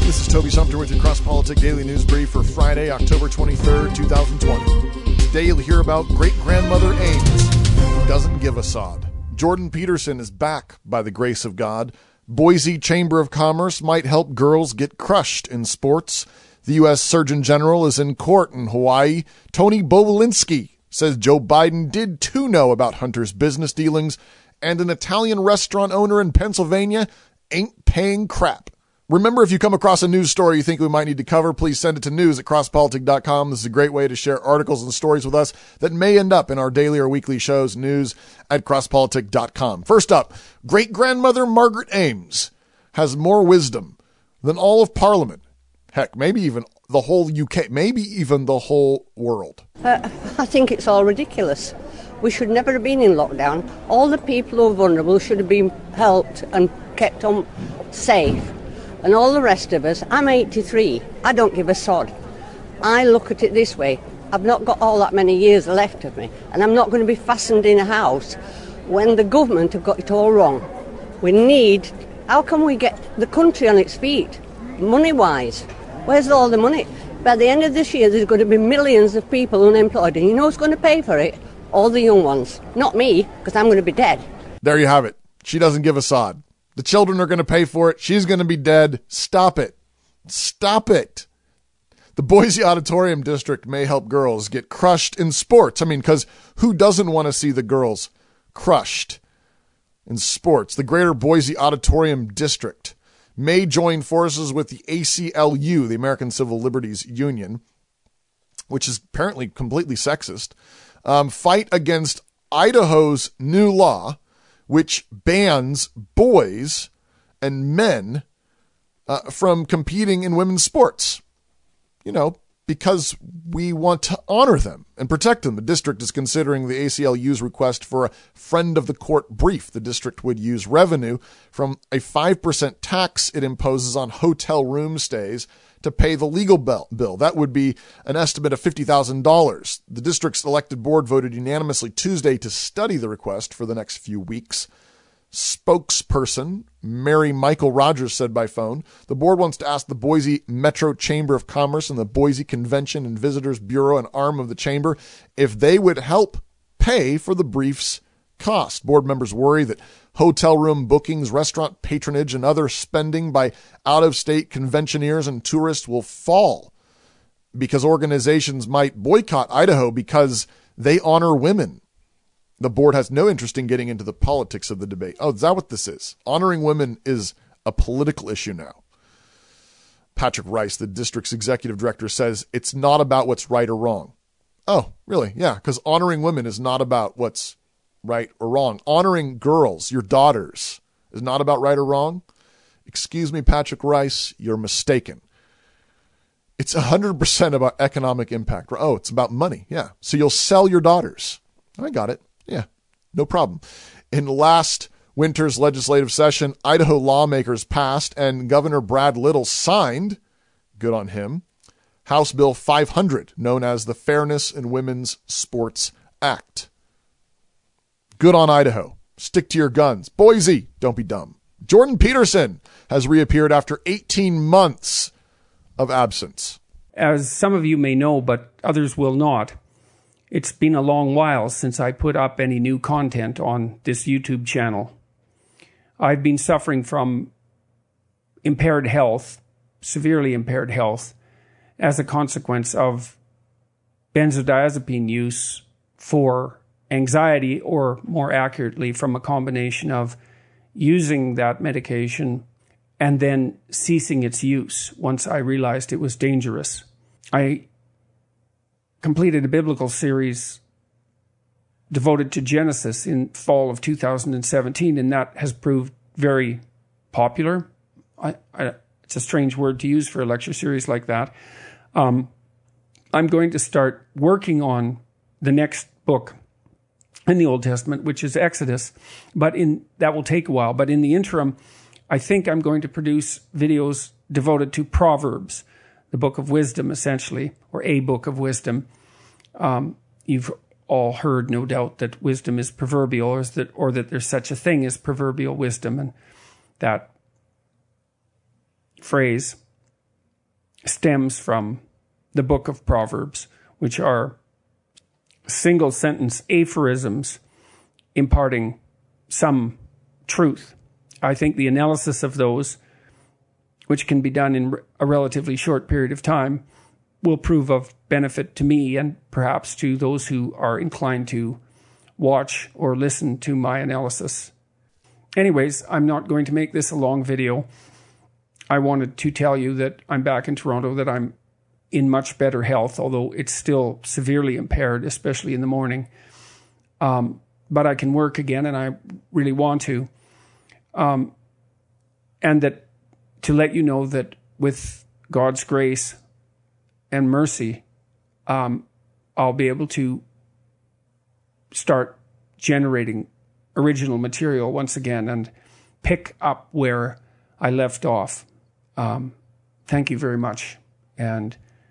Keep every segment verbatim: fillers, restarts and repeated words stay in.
This is Toby Sumter with your Cross Politic Daily News Brief for Friday, October twenty-third, twenty twenty. Today you'll hear about great-grandmother Ames, who doesn't give a sod. Jordan Peterson is back by the grace of God. Boise Chamber of Commerce might help girls get crushed in sports. The U S Surgeon General is in court in Hawaii. Tony Bobulinski says Joe Biden did too know about Hunter's business dealings. And an Italian restaurant owner in Pennsylvania ain't paying crap. Remember, if you come across a news story you think we might need to cover, please send it to news at cross politic dot com. This is a great way to share articles and stories with us that may end up in our daily or weekly shows, news at cross politic dot com. First up, great-grandmother Margaret Ames has more wisdom than all of Parliament. Heck, maybe even the whole U K, maybe even the whole world. Uh, I think it's all ridiculous. We should never have been in lockdown. All the people who are vulnerable should have been helped and kept on safe. And all the rest of us, I'm eighty-three, I don't give a sod. I look at it this way, I've not got all that many years left of me, and I'm not going to be fastened in a house when the government have got it all wrong. We need, how can we get the country on its feet, money-wise? Where's all the money? By the end of this year, there's going to be millions of people unemployed, and you know who's going to pay for it? All the young ones. Not me, because I'm going to be dead. There you have it. She doesn't give a sod. The children are going to pay for it. She's going to be dead. Stop it. Stop it. The Boise Auditorium District may help girls get crushed in sports. I mean, because who doesn't want to see the girls crushed in sports? The Greater Boise Auditorium District may join forces with the A C L U, the American Civil Liberties Union, which is apparently completely sexist, um, fight against Idaho's new law, which bans boys and men uh, from competing in women's sports. You know, because we want to honor them and protect them. The district is considering the A C L U's request for a friend of the court brief. The district would use revenue from a five percent tax it imposes on hotel room stays to pay the legal bill. That would be an estimate of fifty thousand dollars. The district's elected board voted unanimously Tuesday to study the request for the next few weeks. Spokesperson Mary Michael Rogers said by phone, the board wants to ask the Boise Metro Chamber of Commerce and the Boise Convention and Visitors Bureau, an arm of the chamber, if they would help pay for the brief's cost. Board members worry that hotel room bookings, restaurant patronage, and other spending by out-of-state conventioneers and tourists will fall because organizations might boycott Idaho because they honor women. The board has no interest in getting into the politics of the debate. Oh, is that what this is? Honoring women is a political issue now. Patrick Rice, the district's executive director, says it's not about what's right or wrong. Oh, really? Yeah, because honoring women is not about what's right or wrong. Honoring girls, your daughters, is not about right or wrong. Excuse me, Patrick Rice, you're mistaken. It's one hundred percent about economic impact. Oh, it's about money. Yeah. So you'll sell your daughters. I got it. Yeah, no problem. In last winter's legislative session, Idaho lawmakers passed and Governor Brad Little signed, good on him, House Bill five hundred, known as the Fairness in Women's Sports Act. Good on Idaho. Stick to your guns. Boise, don't be dumb. Jordan Peterson has reappeared after eighteen months of absence. As some of you may know, but others will not, it's been a long while since I put up any new content on this YouTube channel. I've been suffering from impaired health, severely impaired health, as a consequence of benzodiazepine use for anxiety, or more accurately, from a combination of using that medication and then ceasing its use once I realized it was dangerous. I completed a biblical series devoted to Genesis in fall of two thousand seventeen, and that has proved very popular. I, I, it's a strange word to use for a lecture series like that. Um, I'm going to start working on the next book in the Old Testament, which is Exodus, but in that will take a while. But in the interim, I think I'm going to produce videos devoted to Proverbs, the book of wisdom, essentially, or a book of wisdom. Um, you've all heard, no doubt, that wisdom is proverbial, or that, or that there's such a thing as proverbial wisdom, and that phrase stems from the book of Proverbs, which are single sentence aphorisms imparting some truth. I think the analysis of those, which can be done in a relatively short period of time, will prove of benefit to me and perhaps to those who are inclined to watch or listen to my analysis. Anyways, I'm not going to make this a long video. I wanted to tell you that I'm back in Toronto, that I'm in much better health, although it's still severely impaired, especially in the morning. Um, but I can work again, and I really want to. Um, and that to let you know that with God's grace and mercy, um, I'll be able to start generating original material once again and pick up where I left off. Um, thank you very much. And,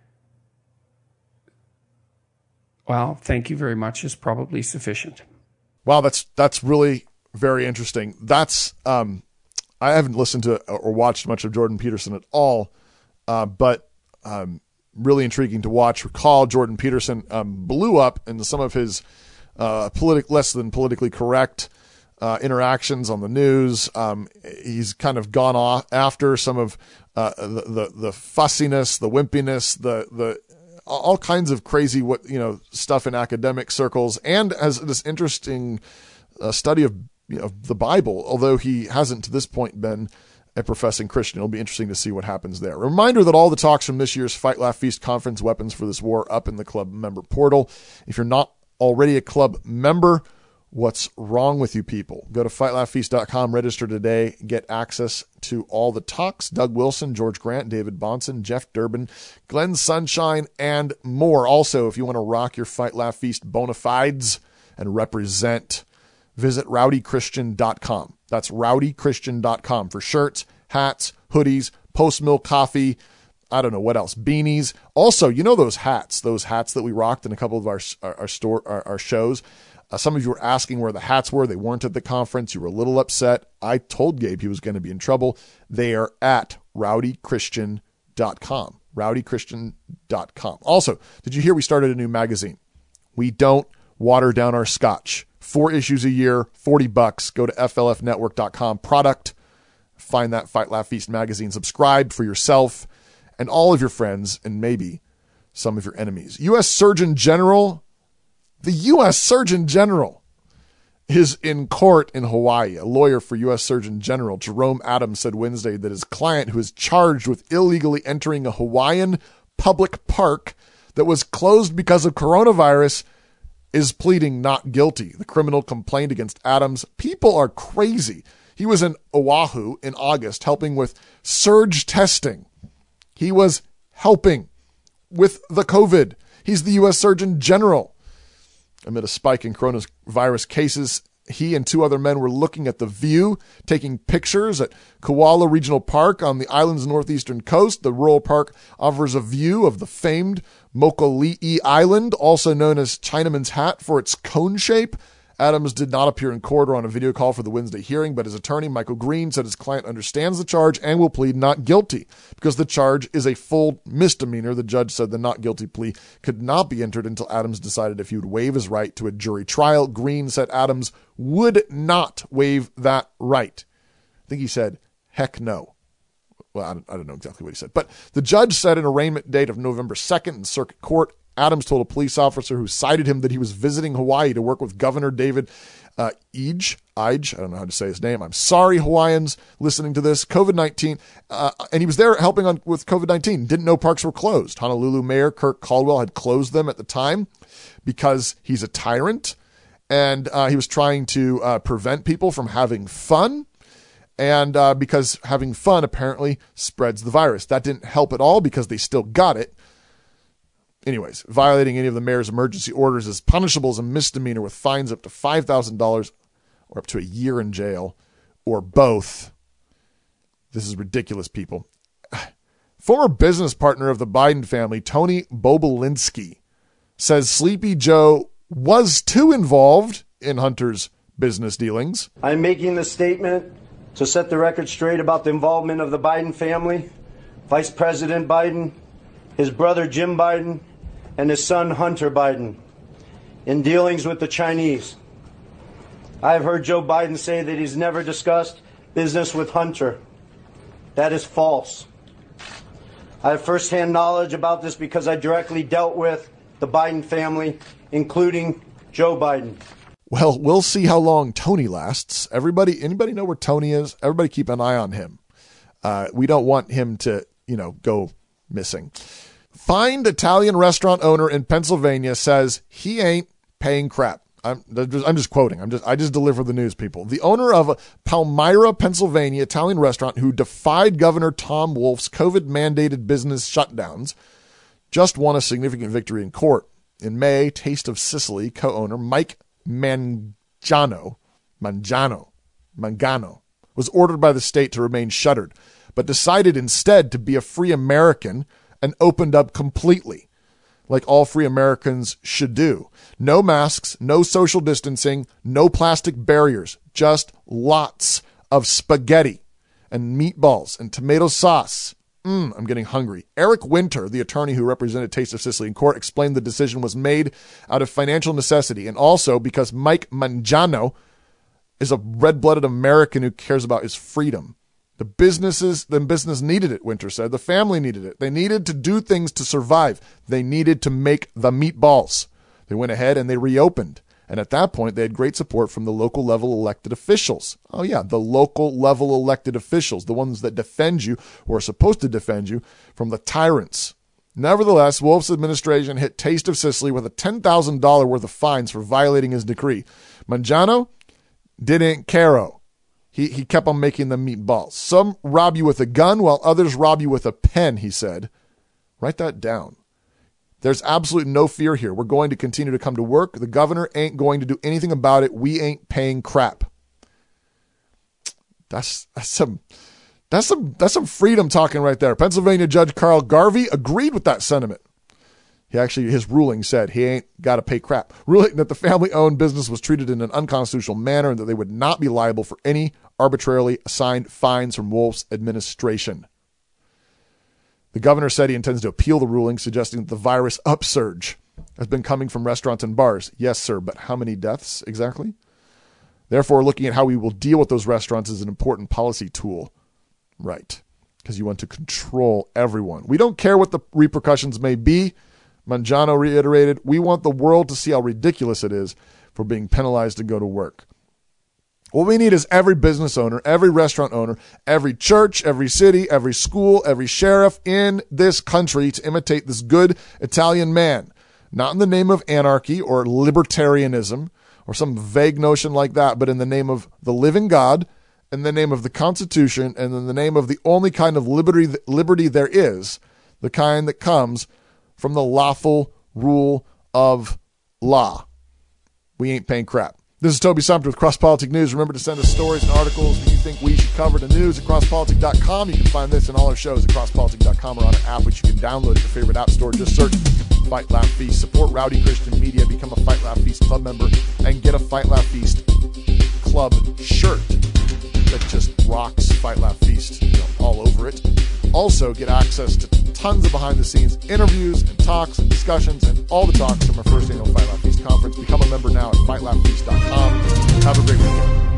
well, thank you very much is probably sufficient. Wow, that's that's really very interesting. That's um, I haven't listened to or watched much of Jordan Peterson at all, uh, but um, really intriguing to watch. Recall Jordan Peterson um, blew up in some of his uh, politic less than politically correct uh, interactions on the news. Um, he's kind of gone off after some of uh, the, the the fussiness, the wimpiness, the the all kinds of crazy what you know stuff in academic circles, and as this interesting uh, study of you know the Bible. Although he hasn't to this point been a professing Christian, it'll be interesting to see what happens there. A reminder that all the talks from this year's Fight Laugh Feast conference, Weapons for This War, up in the club member portal. If you're not already a club member, what's wrong with you people? Go to fight laugh feast dot com, register today, get access to all the talks. Doug Wilson, George Grant, David Bonson, Jeff Durbin, Glenn Sunshine, and more. Also, if you want to rock your Fight Laugh Feast bona fides and represent, visit rowdy christian dot com. That's rowdy christian dot com for shirts, hats, hoodies, post-mill coffee, I don't know what else, beanies. Also, you know those hats, those hats that we rocked in a couple of our our, our store our, our shows. Uh, some of you were asking where the hats were. They weren't at the conference. You were a little upset. I told Gabe he was going to be in trouble. They are at rowdy christian dot com. rowdy christian dot com. Also, did you hear we started a new magazine? We don't water down our scotch. Four issues a year, forty bucks. Go to f l f network dot com. Product. Find that Fight Laugh Feast magazine. Subscribe for yourself and all of your friends and maybe some of your enemies. U S Surgeon General, the U S Surgeon General is in court in Hawaii. A lawyer for U S Surgeon General, Jerome Adams, said Wednesday that his client, who is charged with illegally entering a Hawaiian public park that was closed because of coronavirus, is pleading not guilty. The criminal complained against Adams. People are crazy. He was in Oahu in August helping with surge testing. He was helping with the COVID. He's the U S Surgeon General. Amid a spike in coronavirus cases, he and two other men were looking at the view, taking pictures at Koala Regional Park on the island's northeastern coast. The rural park offers a view of the famed Mokolii Island, also known as Chinaman's Hat for its cone shape. Adams did not appear in court or on a video call for the Wednesday hearing, but his attorney, Michael Green, said his client understands the charge and will plead not guilty because the charge is a full misdemeanor. The judge said the not guilty plea could not be entered until Adams decided if he would waive his right to a jury trial. Green said Adams would not waive that right. I think he said, heck no. Well, I don't, I don't know exactly what he said, but the judge set an arraignment date of November second in circuit court. Adams told a police officer who cited him that he was visiting Hawaii to work with Governor David uh, Ige. Ige, I don't know how to say his name. I'm sorry, Hawaiians listening to this. COVID nineteen, uh, and he was there helping on with COVID nineteen. Didn't know parks were closed. Honolulu Mayor Kirk Caldwell had closed them at the time because he's a tyrant, and uh, he was trying to uh, prevent people from having fun. And uh, because having fun apparently spreads the virus. That didn't help at all because they still got it. Anyways, violating any of the mayor's emergency orders is punishable as a misdemeanor with fines up to five thousand dollars or up to a year in jail or both. This is ridiculous, people. Former business partner of the Biden family, Tony Bobulinski, says Sleepy Joe was too involved in Hunter's business dealings. I'm making this statement to set the record straight about the involvement of the Biden family, Vice President Biden, his brother Jim Biden, and his son Hunter Biden in dealings with the Chinese. I have heard Joe Biden say that he's never discussed business with Hunter. That is false. I have firsthand knowledge about this because I directly dealt with the Biden family, including Joe Biden. Well, we'll see how long Tony lasts. Everybody, anybody know where Tony is? Everybody keep an eye on him. Uh, we don't want him to, you know, go missing. Fined Italian restaurant owner in Pennsylvania says he ain't paying crap. I'm, I'm just quoting. I'm just, I just deliver the news, people. The owner of a Palmyra, Pennsylvania Italian restaurant who defied Governor Tom Wolf's COVID-mandated business shutdowns just won a significant victory in court. In May, Taste of Sicily co-owner Mike Mangiano, Mangiano, Mangano was ordered by the state to remain shuttered, but decided instead to be a free American and opened up completely, like all free Americans should do. No masks, no social distancing, no plastic barriers, just lots of spaghetti and meatballs and tomato sauce. Mm, I'm getting hungry. Eric Winter, the attorney who represented Taste of Sicily in court, explained the decision was made out of financial necessity and also because Mike Mangiano is a red-blooded American who cares about his freedom. The businesses, the business needed it, Winter said. The family needed it. They needed to do things to survive. They needed to make the meatballs. They went ahead and they reopened. And at that point, they had great support from the local level elected officials. Oh yeah, the local level elected officials, the ones that defend you or are supposed to defend you from the tyrants. Nevertheless, Wolf's administration hit Taste of Sicily with a ten thousand dollars worth of fines for violating his decree. Mangiano didn't care. He, he kept on making the meatballs. Some rob you with a gun while others rob you with a pen, he said. Write that down. There's absolutely no fear here. We're going to continue to come to work. The governor ain't going to do anything about it. We ain't paying crap. That's, that's some that's some that's some freedom talking right there. Pennsylvania Judge Carl Garvey agreed with that sentiment. He actually, his ruling said he ain't got to pay crap. Ruling that the family-owned business was treated in an unconstitutional manner and that they would not be liable for any arbitrarily assigned fines from Wolf's administration. The governor said he intends to appeal the ruling, suggesting that the virus upsurge has been coming from restaurants and bars. Yes, sir, but how many deaths exactly? Therefore, looking at how we will deal with those restaurants is an important policy tool. Right, because you want to control everyone. We don't care what the repercussions may be. Mangiano reiterated, we want the world to see how ridiculous it is for being penalized to go to work. What we need is every business owner, every restaurant owner, every church, every city, every school, every sheriff in this country to imitate this good Italian man, not in the name of anarchy or libertarianism or some vague notion like that, but in the name of the living God, in the name of the Constitution, and in the name of the only kind of liberty, liberty there is, the kind that comes from the lawful rule of law. We ain't paying crap. This is Toby Sumter with Cross Politic News. Remember to send us stories and articles that you think we should cover to news at cross politic dot com. You can find this and all our shows at cross politic dot com or on an app which you can download at your favorite app store. Just search Fight Laugh Feast. Support Rowdy Christian Media. Become a Fight Laugh Feast club member and get a Fight Laugh Feast club shirt that just rocks Fight Laugh Feast, you know, all over it. Also, get access to tons of behind-the-scenes interviews and talks and discussions and all the talks from our first annual Fight Laugh Feast conference. Become a member now at fight laugh feast dot com. Have a great weekend.